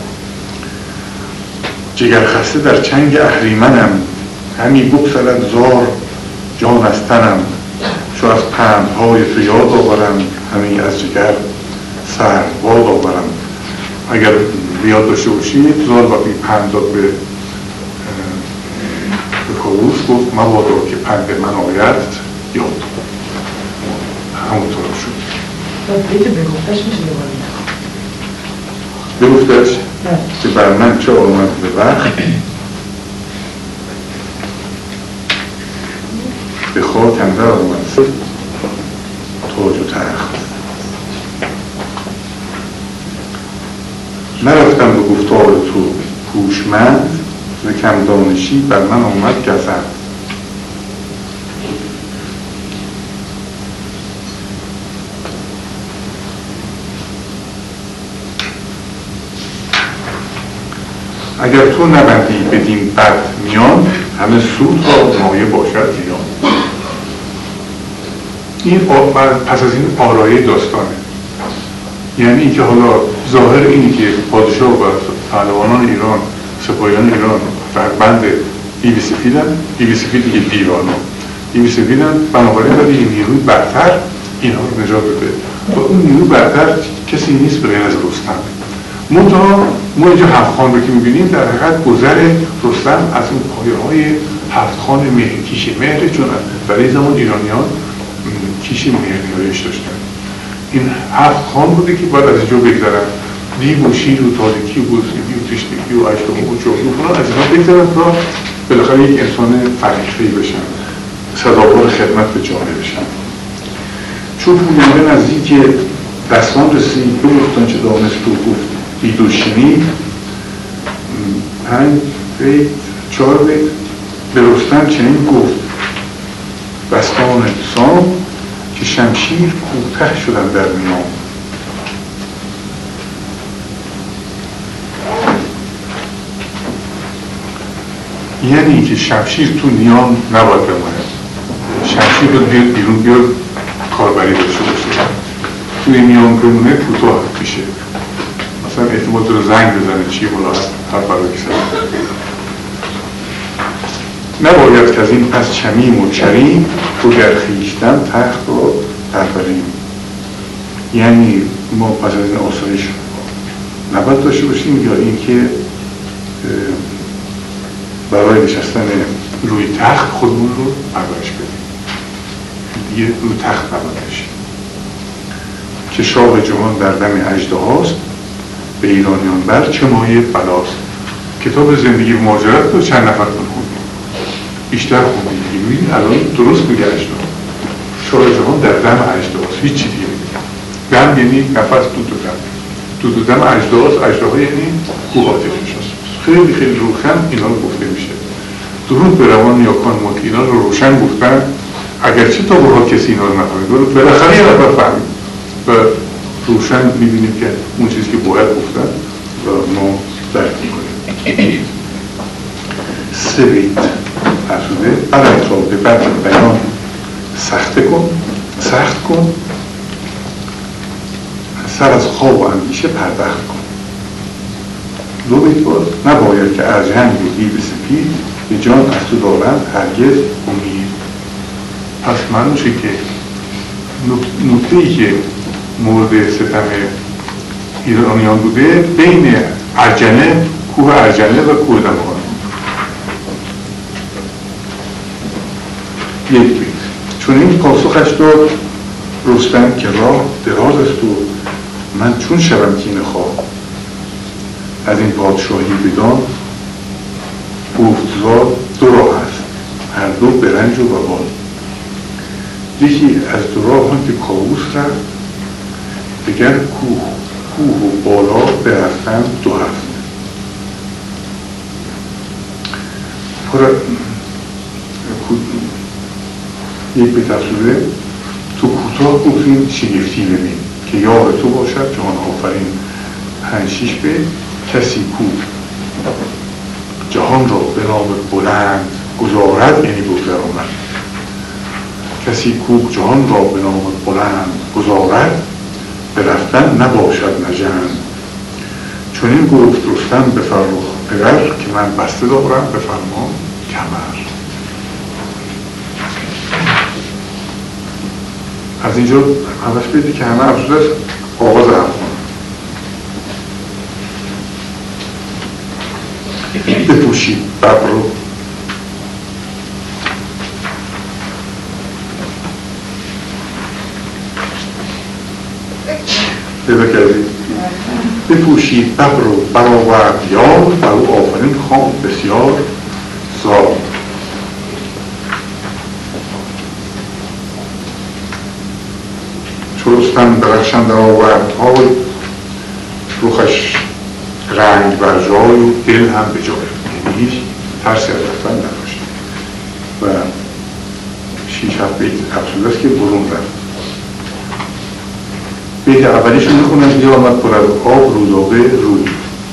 جگر خسته در چنگ اهریمنم همی بگسلد زار جان از تنم. چو از پندهای تو یاد آورم همی از جگر سر باد آورم. اگر بیاد داشته باشید زال وقتی پند داد به به کاووس گفت مبادا که پند من آید یاد. همونطور شد. بیت بگفتش میشه بگفتش؟ بگفتش که بر من چه آمد به وقت به خاک اندر آمد تاج و تخت. نرفتم به گفتار تو هوشمند ز کم دانشی بر من آمد گزند. اگر تو نبندی بدین بد میان همه سود را مایه باشد زیان. این پس از این آرایه داستانه، یعنی اینکه حالا ظاهر اینی که پادشاه و پهلوانان ایران، سپاهیان ایران در بند دیو سفیدن، دیو سفید دیگه دیوانه دیو سفیدن، بنابراین داره این نیروی برتر اینها رو نجات بده. و اون نیروی برتر کسی نیست به غیر از رستم. منتها ما اینجا هفت خان رو که میبینیم در حقیقت گذر رستم از اون پایه های هفت خان مهر کیش مهر، چون برای زمان ایرانیان کیش مهریایش داشتن. این هفت خان بوده که باید از اینجا بگذرن، دیو و شیر و تاریکی و گزیدی و تشنگی و اشتاق و جاگی و فلان از اینها بگذرن تا بالاخره یک انسان فرهیخته‌ای بشن، سزاوار خدمت به جامعه بشن. چون پوینده نزدیک دستان رسید به گفتان چه دانست تو گفت دید و شنید. پنج بیت چهار بیت به رستم چنین گفت دستان سام که شمشیر کوته شدن در میان. یعنی که شمشیر تو نیام نباید بماند، شمشیر رو بیاد بیرون بیاد کاربری داشته باشه، توی نیام بمونه کوتاه میشه، مثلا احتمال داره زنگ بزنه چی بالا هر برای کسر. نباید که از این پس چمیم و چریم تو در خویشتن تخت رو پروریم. یعنی ما پس از این آسایش نباید داشته باشیم یا اینکه برای نشستن روی تخت خودمون رو پرورش بدیم، دیگه روی تخت نباید باشیم. که شاه جهان در دم اژدهاست، به ایرانیان بر چه مایه بلاست. کتاب زندگی و مهاجرت رو چند نفر خوندیم، بیشتر خوندیم دیگه. می‌بینید الان درست میگه اژدها، شاه جهان در دم اژدهاست، هیچ چی دیگه میگه. دم یعنی نفس، دود و دم، دود و دم اژدهاست. اژدها یعنی کوه آتشش هست. خیلی خیلی روشن اینا رو گفته میشه. درود به روان نیاکان ما که اینا رو روشن گفتن، اگرچه تا برها کسی اینا رو نفهمید، درود بالاخره یه نفر فهمید و روشن میبینیم که اون چیزی که باید گفتن و ما درک میکنیم. سه بیت فرسوده برایت را به بعد بیان سخت کن سخت کن سر از خواب و اندیشه پردخت کن. دو بیت باز نباید که ارجنگ و دیو سپید به جان از تو دارند هرگز امید. پس من میشه که نکته ای که مورد ستم ایرانیان بوده بین ارجنه، کوه ارجنه و کوه دماغان. یک بیت چون این پاسخش داد رستم که راه دراز است و من چون شوم کینه خواه. از این پادشاهی بدان گفت زاد دو راه است هر دو به رنج و وبال. یکی از دو راه هم که کاووس رفت، دیگر کوه کوه و بالا برفتن دو هفت. پر یک به تفسیره تو کوتاه گفتیم شگفتی ببین که یار تو باشد جهان آفرین. پنج شیش به کسی کو جهان را به نام بلند گذارد، یعنی بگذراند. کسی کو جهان را به نام بلند گذارد، به رفتن نباشد نژند. چون این گفت رستم به فرخ پدر که من بسته دارم به فرمان کمر. از اینجا همش بیدی که همه افزوده است آغاز حرف کنم. بپوشید ببر رو پیدا کردید. بپوشید ببر رو برآورد یار، بر او آفرین خواند بسیار زار. چو رستم درخشان در آورد های، رخش رنگ بر جای و دل هم به جای، یعنی هیچ ترسی از رفتن نداشت. و شیش هفت بیت افسوده است که برون رفت. بیت اولیش رو میخونم بیا آمد پر از آب رودابه روی.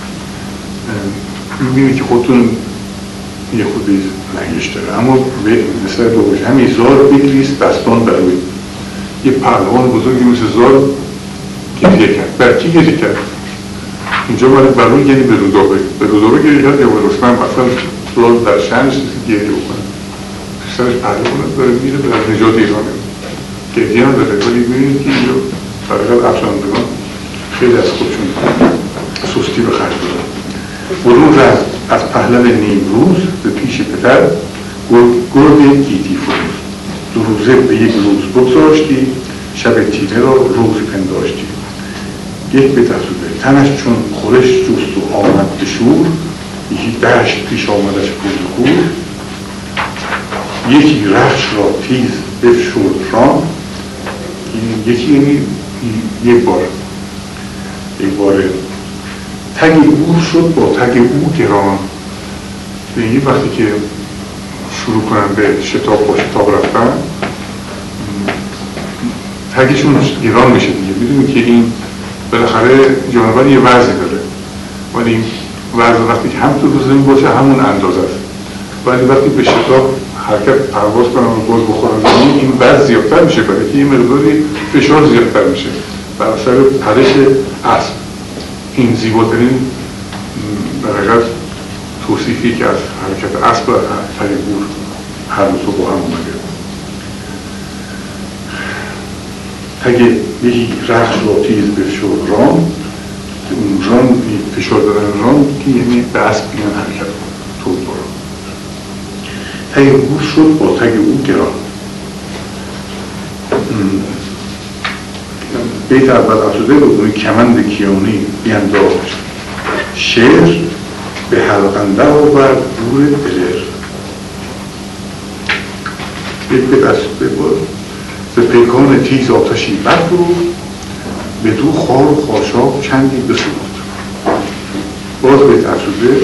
میبینید که خودتون یه خودی لنگش داره، اما مثل دوش همین زار بگریست دستان بر روی. یه پهلوان بزرگی مثل زار گریه کرد. بر کی گریه کرد؟ اینجا باید بر روی یعنی به رودابه به رودابه گریه کرد یا به رستم مثلا زار در شأنش گریه بکنه. پسرش پهلوان داره میره به نجات ایرانه گریه هم داره. ولی میبینید که اینجا طریقت افساندگان خیلی از خودشون سستی به خرج دارن. برون رفت از پهلو نیمروز به پیش پدر گرد گیتی فروز. دو روزه به یک روز بگذاشتی، شب تیره را روز پنداشتی. یک به تصوبه تنش چون خورش جست و آمد به شور، یکی دشت پیش آمدش پول خور. یکی رخش را تیز بفشرد ران، یکی یعنی یک بار یک بار تگ او شد با تگ او گران. یعنی وقتی که شروع کنن به شتاب با شتاب رفتن تگشون گران میشه دیگه. میدونی که این بالاخره جانور یه وزنی داره، ولی این وزن وقتی که هم تو زمین باشه همون اندازه است، ولی وقتی به شتاب حرکت پرواز کنن و باز بخورن زمین این وزن زیادتر میشه، برای که یه مقداری فشار زیادتر میشه بر اثر پرش اسب. این زیباترین در حقیقت توصیفی که از حرکت اسب و تگ گور هر دو با هم اومده. اگه یکی رخش را تیز بفشار رام، اون رام فشار دادن رام که یعنی به اسب بیان حرکت طول برام. تگ گور شد با تگ او گران. بیت اول افزوده بکنی کمند کیانی بینداشت شعر به حلقنده آورد گور دلر. یک بیت از به پیکان تیز آتشی برفروخت به دو خار و خاشاک چندی بسوخت. باز بیت افزوده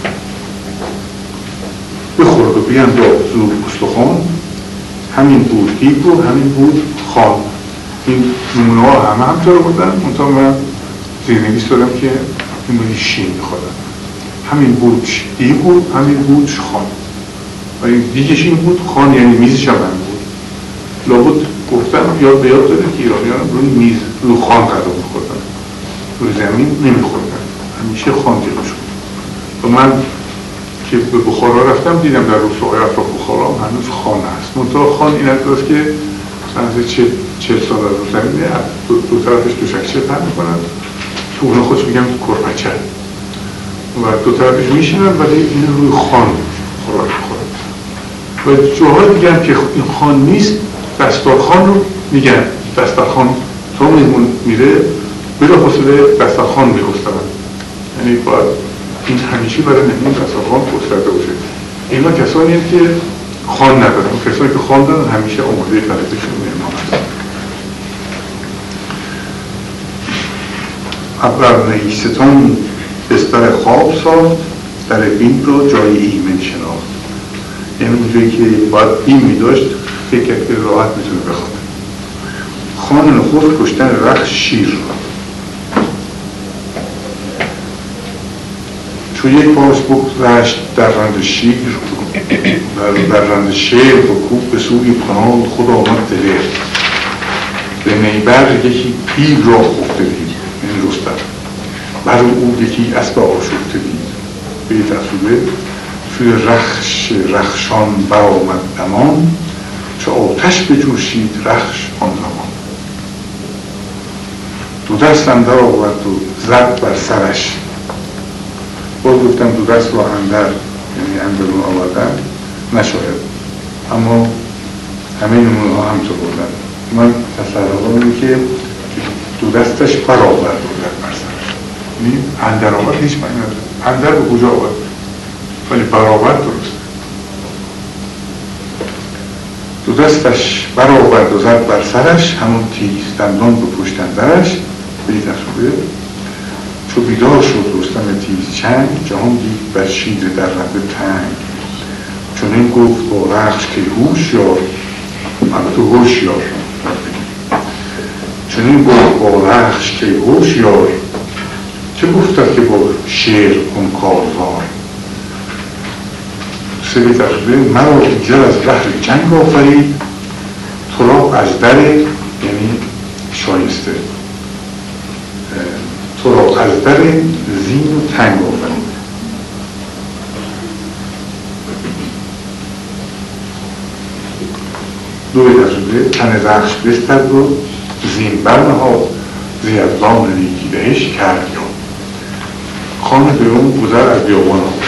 بخورد و بینداخت زود استخوان همین بود دیگ و همین بود خان. این نمونه ها همه همطور بودن، منطقه من زیرنویس دارم که این بودی شین میخوادن. همین بود دیگ بود، همین بود خان. و این دیگش این بود، خان یعنی میزش هم همین بود. لابد گفتن یاد به یاد داره که ایرانیان روی میز روی خان قدم میخوردن، روی زمین نمیخوردن، همیشه خان جلوشون. و من که به بخارا رفتم دیدم در روستاهای اطراف بخارا هم هنوز خان هست. منطقه خان این است که از چهل سال از رو زمینه دو, دو طرفش دو شکچه پر میکنن، تو اونها خودش میگم کرپچه و دو طرفش میشنن، ولی این روی خان خوراک میخورن. و جاهای دیگه هم که این خان نیست دستارخان رو میگن. دستارخان تا میمون میره بلا فاصله دستارخان میگسترن، یعنی باید این همیشه برای نمین دستارخان گسترده باشه. اینا کسانی هم که خان ندارن، کسانی که خان دارن همیشه آماده طلبشون مهمان هستن. ابر نیستان بستر خواب ساخت در بین را جای ایمن شناخت. یعنی اونجایی که باید بین میداشت فکر کرد که راحت میتونه بخواد. خان نخست کشتن رخش شیر را چون یک پاس بگذشت در رند شیر در رند شیر و کوب به سوی کنال خود آمد دلیر. به نیبر یکی پیل را خفته دید، این رستم بر او یکی اسب آشفته دید. به تصویه سوی رخش رخشان برآمد دمان چه آتش بجوشید رخش آن زمان. دو دست اندر آورد و زد بر سرش. باز گفتم دو دست رو اندر یعنی اندرون آوردن نشاید، اما همه نمونه ها همطور بودن. من تصور اینه که دو دستش بر آورد و زد بر سرش، یعنی اندر آورد هیچ معنی نداره. اندر به کجا آورد ولی بر آورد درست. دو دستش بر آورد و زد بر سرش همون تیز دندان به پشت اندرش. برید تصویه چو بیدار شد رستم تیز چنگ جهان دید بر شیر در رنده تنگ. چون این گفت با رخش که هوش یار البته هوش یار چون این گفت با رخش که هوش یار چه گفتد که با شیر کن کارزار. سوی تقریبه مرا ایزد از بحر جنگ آفرید تو را از در یعنی شایسته تو را از در زین و تنگ آفرید. دو دسوده تن رخش بستد و زین برنهاد زیادان نیکی بهش کرد یا خانه به اون گذر از بیابان آمد.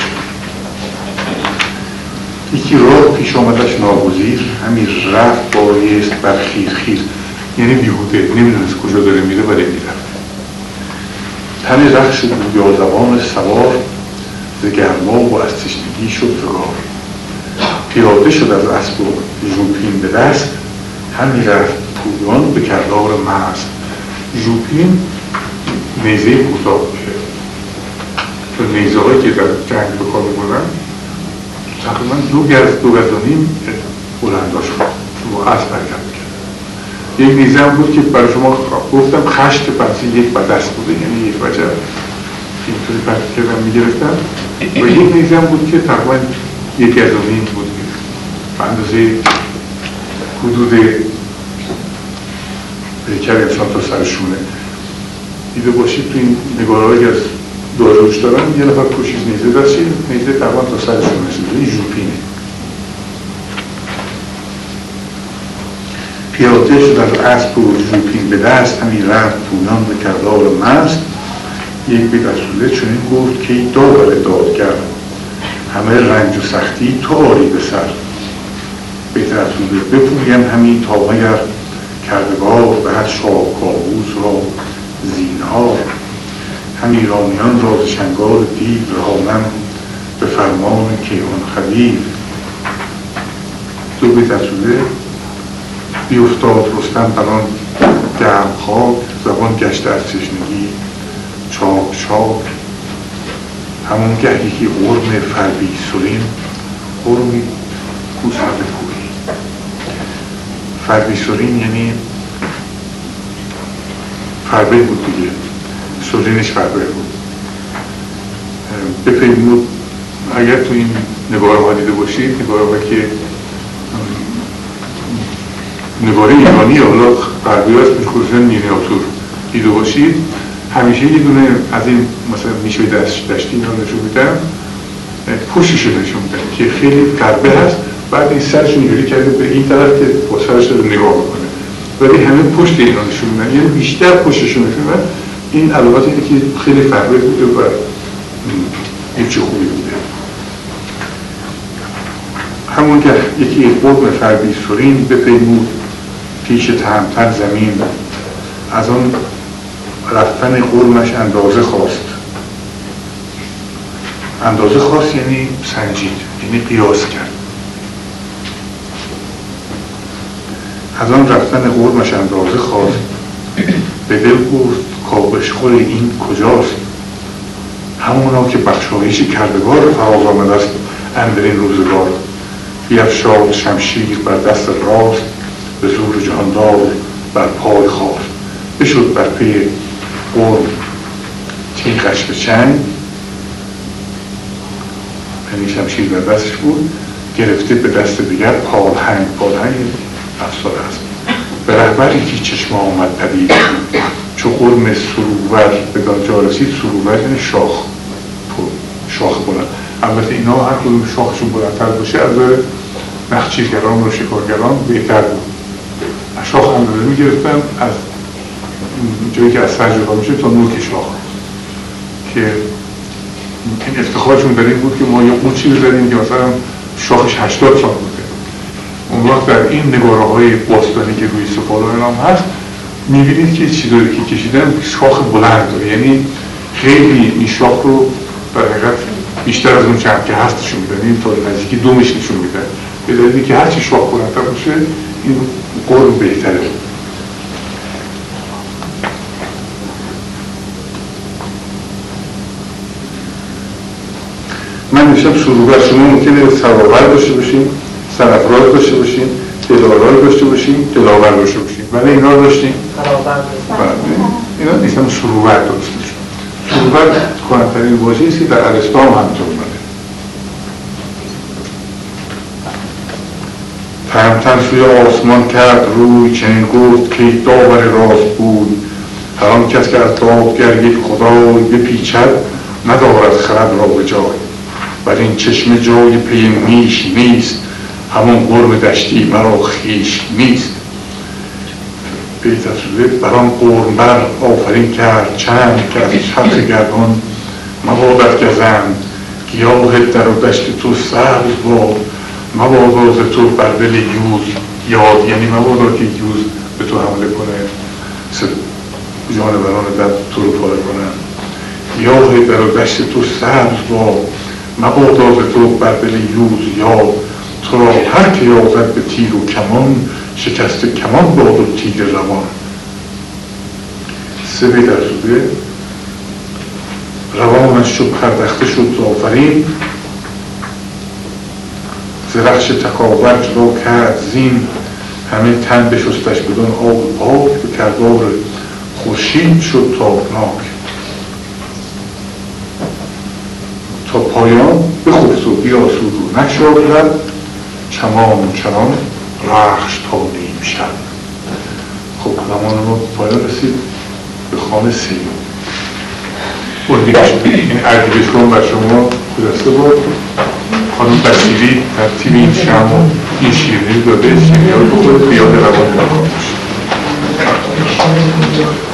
یکی راه پیش آمدش ناگزیر همین رفت بایست بر خیر خیر یعنی بیهوده نمیدونست کجا داره میره ولی میرفت. تن رخش بود یا زبان سوار ز گرما و از تشنگی شد فگار. پیاده شد از اسب و ژوپین به دست همی رفت پویان به کردار مست. ژوپین نیزه کوتاه میشه. تو نیزه هایی که در جنگ به کار می‌برن تقریبا دو گز دو گز و نیم بلنداش رو اسب حرکت می‌کرد. یک نیزه هم بود که برای شما گفتم خشت پسی یک بدست بوده، یعنی یک وجه اینطوری پرد کردم میگرفتم و یک نیزه هم بود که تقریبا یک گز و نیم بود به اندازه حدود پیکر انسان تا سرشونه. دیده باشید تو این نگارهایی از داروش دارن یه نفر پوشیز نیزه دستید، نیزه تقریبا تا سرشونه شده، این ژوپینه. پیاده شد از اسب و ژوپین به دست، همی رفت پونان به کردار مست. یک به رسوله چنین گفت که ای داور دادگر، همه رنج و سختی تو آری به سر. به رسوله بپویم همین تا مگر کردگار به هر شاه کاووس را زینهار. هم ایرانیان را ز شنگار دیو رهانم به فرمان کیهان خدیو. دو بیت رسوله بیفتاد رستم بران گرم خاک، زبان گشته از تشنگی چاک چاک. همون گهی که غرم فربی سرین، غرمی گوسفند کوهی. فربی سرین یعنی فربه بود دیگه، سرینش فربه بود. بفرمود اگر تو این نگاره ها دیده باشید، نگاره ها که نگاره ایرانی حالا غربی هست خصوصا مینیاتور دیده باشید، همیشه یه دونه از این مثلا میشه دشت دشتی اینا نشون میدن، پشتش نشون میدن که خیلی غربه هست، بعد این سرش اینجوری کرده به این طرف که با سرش رو نگاه بکنه، ولی همه پشت اینا نشون میدن، یعنی بیشتر پشتش نشون میدن. این علامت اینه که خیلی فربه بوده و این چه خوبی بوده. همون که یکی قرم فربی سرین بپیمود پیش تهمتن زمین، از آن رفتن قرمش اندازه خواست. اندازه خواست یعنی سنجید، یعنی قیاس کرد. از آن رفتن قرمش اندازه خواست، به دل گفت کابشخور این کجاست. همونا که بخشایش کردگار فراز آمده است اندر این روزگار. بیفشاد شمشیر بر دست راست، به زور جهاندار بر پای خواست. بشد بر پی قرم تیغش به چنگ، یعنی شمشیر بر دستش بود، گرفته به دست دیگر پالهنگ. پالهنگ افسار است. به رهبر یکی چشم آمد پدید، چو قرم سروور به جا رسید. سروور یعنی شاخ، شاخ بلند. البته اینا هر کدوم شاخشون بلندتر باشه از نخچیرگران و شکارگران بهتر بود. از شاخ اندازه میگرفتن از جایی که از سر جدا میشه تا نوک شاخ، که این افتخارشون در این بود که ما یه قوچی بزنیم که مثلا شاخش هشتاد سال بوده. اون وقت در این نگاره های باستانی که روی سفال های نام هست میبینید که چیزایی که کشیدن شاخ بلند داره، یعنی خیلی این شاخ رو در حقیقت بیشتر از اون چند که هستشون میدن، این تا نزدیکی دومش نشون میدن، به دلیلی که هرچی شاخ بلندتر باشه این قرم بهتره. من میشم سروبر، شما ممکنه سرآور داشته باشیم، سرافراز داشته باشیم، دلارای داشته باشیم، دلاور داشته باشیم، ولی اینا رو داشتیم؟ اینا نیستم سروبر درست میشه. سروبر کهن‌ترین واژه‌ای است که در ارسطو هم همینطور اومده. تهمتن سوی آسمان کرد روی، چنین گفت که داور راست بود. هر آن کس که از دادگر یک خدای بپیچد، ندارد خرد را به جای. بر این چشم جای پی میش نیست، همون قرم دشتی مرا خیش نیست. بیت افزوده بران قرم بر آفرین کرد چند، که از چرخ گردان مبادت گزند. گیاه در و دشت تو سبز باد، مبادا ز تو بر دل یوز یاد. یعنی مبادا که یوز به تو حمله کنه، جانوران در تو رو پاره کنن. گیاه در و دشت تو سبز باد، مبادا ز تو بر دل یوز یاد. تو را هر که یازد به تیر و کمان، شکست کمان باد و تیر روان. سه بیت افزوده: روانش چو پردخته شد ز آفرین، ز رخش تکابر جدا کرد زین، همه تن بشستش بدون آب پاک، به کردار خورشید شد تابناک. تا پایان بخفت و بیاسود و نشد، چمان چنان رخش تا نیم شب. خب زمان ما پایان رسید به خانه سیمون. این اردیبهشت رو بر شما گذشته بود. خانم بصیری ترتیب این شم و این شیرینی رو داده، شیرینی ها رو بخورید به یاد روان نخواهد باشید.